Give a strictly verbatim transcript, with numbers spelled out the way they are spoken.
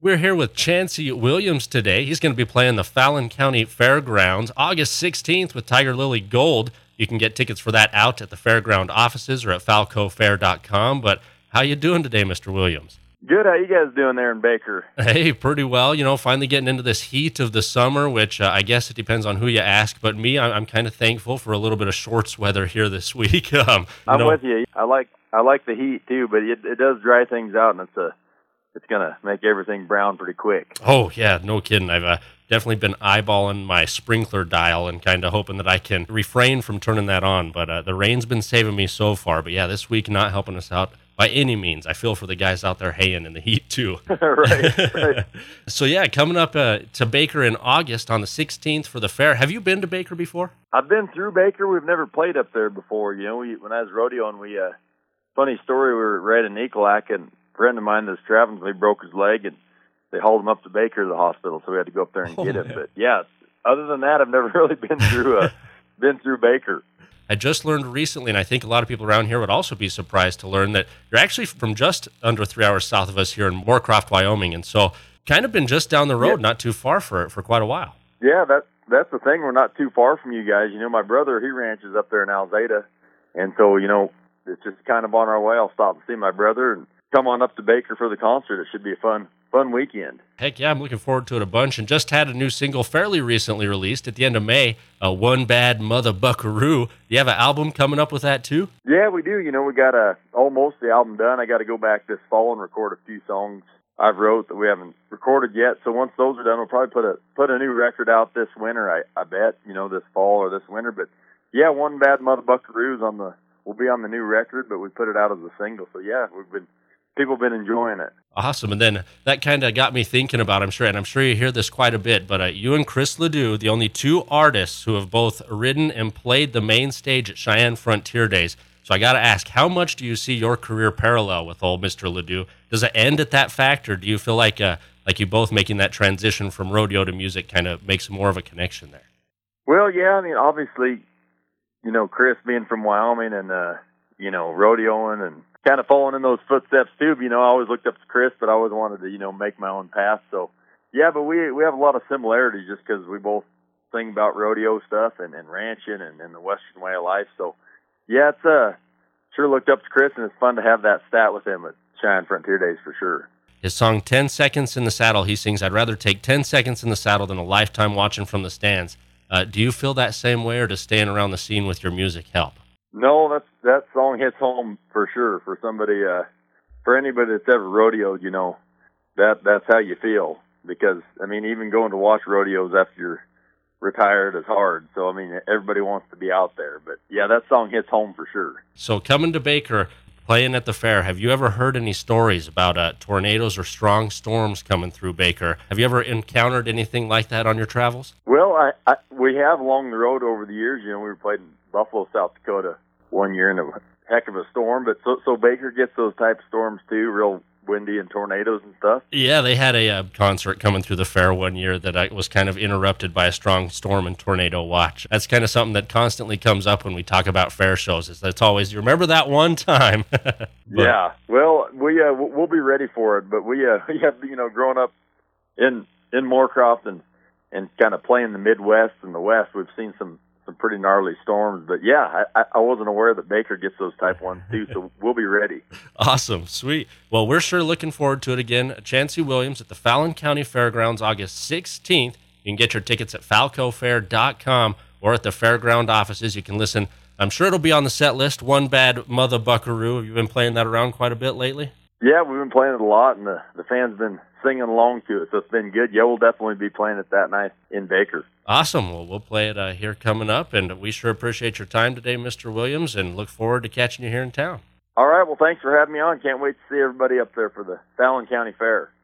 We're here with Chancey Williams today. He's going to be playing the Fallon County Fairgrounds August sixteenth with Tiger Lily Gold. You can get tickets for that out at the fairground offices or at falco fair dot com. But how you doing today, Mister Williams? Good. How you guys doing there in Baker? Hey, pretty well. You know, finally getting into this heat of the summer, which uh, I guess it depends on who you ask. But me, I'm, I'm kind of thankful for a little bit of shorts weather here this week. um, I'm know, with you. I like I like the heat too, but it, it does dry things out, and it's a it's gonna make everything brown pretty quick. Oh yeah, no kidding. I've uh, definitely been eyeballing my sprinkler dial and kind of hoping that I can refrain from turning that on. But uh, the rain's been saving me so far. But yeah, this week not helping us out by any means. I feel for the guys out there haying in the heat too. right, right. So yeah, coming up uh, to Baker in August on the sixteenth for the fair. Have you been to Baker before? I've been through Baker. We've never played up there before. You know, we, when I was rodeoing, we uh, funny story. We were right in Ecolak, and a friend of mine that's traveling, he broke his leg, and they hauled him up to Baker to the hospital, so we had to go up there and oh, get him. man. But yeah, other than that, I've never really been through uh, been through Baker. I just learned recently, and I think a lot of people around here would also be surprised to learn that you're actually from just under three hours south of us here in Moorcroft, Wyoming, and so kind of been just down the road, yeah. not too far for for quite a while. Yeah, that that's the thing. We're not too far from you guys. You know, my brother, he ranches up there in Alzada, and so, you know, it's just kind of on our way. I'll stop and see my brother and come on up to Baker for the concert. It should be a fun fun weekend. Heck yeah, I'm looking forward to it a bunch, and just had a new single fairly recently released at the end of May, uh, One Bad Mother Buckaroo. Do you have an album coming up with that too? Yeah, we do. You know, we got a, almost the album done. I got to go back this fall and record a few songs I've wrote that we haven't recorded yet. So once those are done, we'll probably put a put a new record out this winter, I, I bet, you know, this fall or this winter. But yeah, One Bad Mother Buckaroo is on the, will be on the new record, but we put it out as a single. So yeah, we've been, people have been enjoying it. Awesome. And then that kind of got me thinking about, I'm sure, and I'm sure you hear this quite a bit, but uh, you and Chris Ledoux, the only two artists who have both ridden and played the main stage at Cheyenne Frontier Days. So I got to ask, how much do you see your career parallel with old Mister Ledoux? Does it end at that fact, or do you feel like uh, like you both making that transition from rodeo to music kind of makes more of a connection there? Well, yeah, I mean, obviously, you know, Chris being from Wyoming and, uh, you know, rodeoing and kind of following in those footsteps too. You know, I always looked up to Chris, but I always wanted to, you know, make my own path. So, yeah, but we we have a lot of similarities just because we both sing about rodeo stuff and, and ranching and, and the Western way of life. So, yeah, it's uh, sure looked up to Chris, and it's fun to have that stat with him at Cheyenne Frontier Days for sure. His song ten seconds in the Saddle, he sings, I'd rather take ten seconds in the saddle than a lifetime watching from the stands. Uh, do you feel that same way, or does staying around the scene with your music help? No, that's, that song hits home for sure for somebody, uh, for anybody that's ever rodeoed, you know, that, that's how you feel. Because, I mean, even going to watch rodeos after you're retired is hard. So, I mean, everybody wants to be out there. But, yeah, that song hits home for sure. So, coming to Baker, playing at the fair, have you ever heard any stories about uh, tornadoes or strong storms coming through Baker? Have you ever encountered anything like that on your travels? Well, I, I we have along the road over the years. You know, we were playing in Buffalo, South Dakota one year in a heck of a storm. But so, so Baker gets those type of storms too, real windy and tornadoes and stuff. Yeah, they had a uh, concert coming through the fair one year that I was kind of interrupted by a strong storm and tornado watch. That's kind of something that constantly comes up when we talk about fair shows. Is that's always, you remember that one time? But, yeah, well, we uh, we'll be ready for it. But we uh, we have, you know, growing up in in Moorcroft and and kind of playing the Midwest and the West, we've seen some some pretty gnarly storms. But yeah, I, I wasn't aware that Baker gets those type ones too, so we'll be ready. Awesome, sweet. Well, we're sure looking forward to it again. Chancey Williams at the Fallon County Fairgrounds, August sixteenth. You can get your tickets at falco fair dot com or at the fairground offices. You can listen. I'm sure it'll be on the set list. One Bad Mother Buckaroo. Have you been playing that around quite a bit lately? Yeah, we've been playing it a lot, and the, the fans been singing along to it, so it's been good. Yeah, we'll definitely be playing it that night in Baker. Awesome. Well, we'll play it uh, here coming up, and we sure appreciate your time today, Mister Williams, and look forward to catching you here in town. All right, well, thanks for having me on. Can't wait to see everybody up there for the Fallon County Fair.